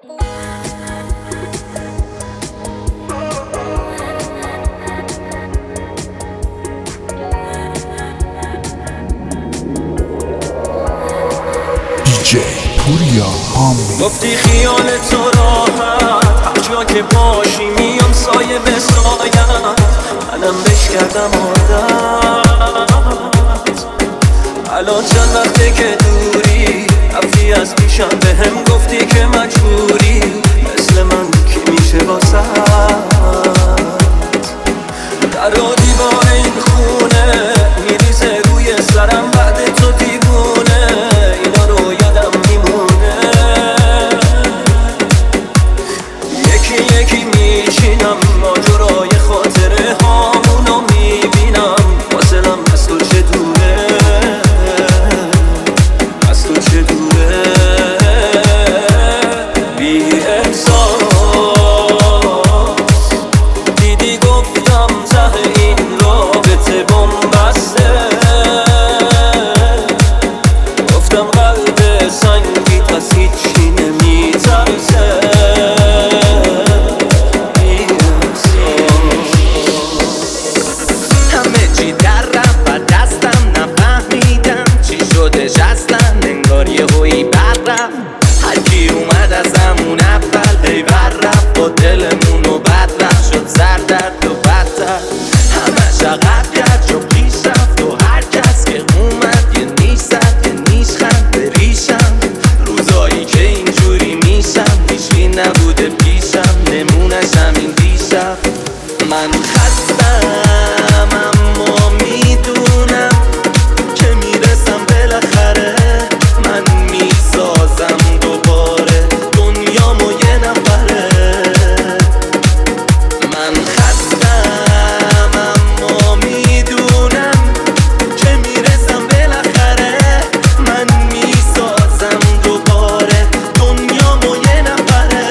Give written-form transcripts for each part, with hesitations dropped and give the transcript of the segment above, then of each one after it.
پوریا حامی گفتی خیال تو راحت هر جا که باشی میام سایه به سایم، منم بش کردم عادت. الان چند وقته که دوری رفتی از پیشم، به هم گفتی که مجبوری مثل من کی میشه واسد. در و دیوار این خونه میریزه روی سرم بعد تو دیوونه، اینا رو یادم میمونه. یکی یکی میشینم ماجرای خاطره هامونو میبینم، فاصلم از تو چه دوره، از تو چه دوره. بی احساس دیدی گفتم ته این رابطه بنبسته، گفتم قلب سنگی پس هیچی نمیترسه. همه چی در رفت و دستم نفهمیدم چی شده جستم، انگار یه هویی بر رفت. هرکی اومد از همون اول هی بر رفت، با دلمونو بد رفت شد سر درد و بدتر. همش عقب کرد جو پیش رفت و هر کس که اومد یه نیش زد یه نیش خند به ریشم. روزایی که اینجوری میشم هیچی نبوده پیشم، نمونش همین دیشب. من خستم اما میدونم که میرسم بالاخره، من میسازم دوباره دنیامو یه نفره. من خستم اما میدونم که میرسم بالاخره، من میسازم دوباره دنیامو یه نفره.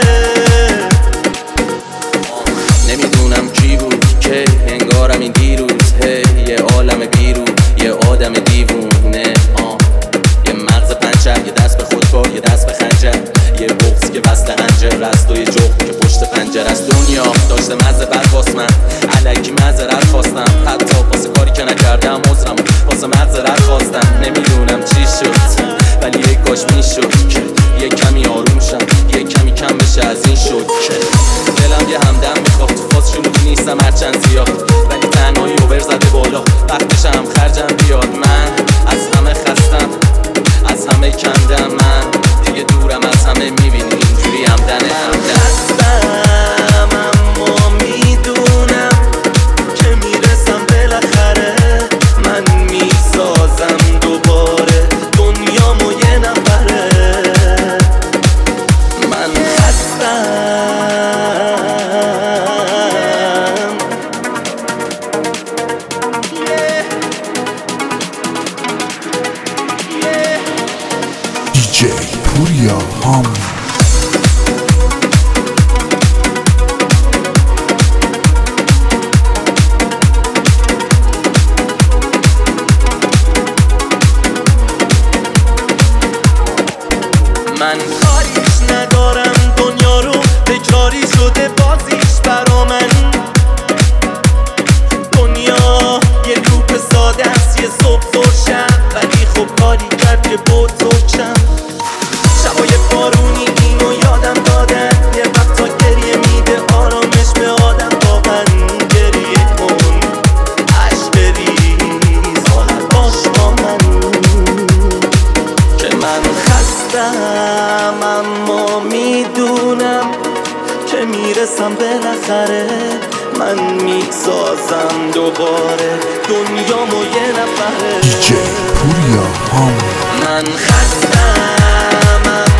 نمیدونم کی بود که انگارم این دیروز یه عالم بیرون یه آدم دیوونه. یه مغز پنچر یه دست به خودکار یه دست به خنجر، یه بغض که بسته هنجر است و یه جغد که پشت پنجر است. دنیا داشته مزه برخواست من علکی معذرت خواستم، حتی واسه کاری که نکردم عذرم واسه مغزرت خواستم. نمیدونم چی شد ولی یک کاش میشد که یه کمی آروم شم، یه کمی کم بشه از این شد که دلم یه همدم میخواد. تو فاز شلوغی نیستم هرچند زیاد، ولی تنهایی اوبر زده بالا وقتش هم خرجم بیاد. من از همه خستم از همه کندم، من دیگه دورم از همه میبینی اینجوری همدنه همدن. خستم اما میدونم که میرسم بالاخره، من میسازم دوباره دنیامو یه نفره. من خستم دیجی پوریا حامی من کاریش ندارم دنیا رو، بکاری شده بازیش برا من. دنیا یه لوپ ساده است یه صبح زرشم، ولی خب کاری کرد که بزرگشم. شبای بارونی اینو یادم دادن، یه وقتا گریه میده آرامش به آدم. واقعا گریه کن عشق بریز راحت باش با من، که من خستم اما میدونم که میرسم بالاخره، من میسازم دوباره دنیامو یه نفره. دیجی پوریا حامی من خستم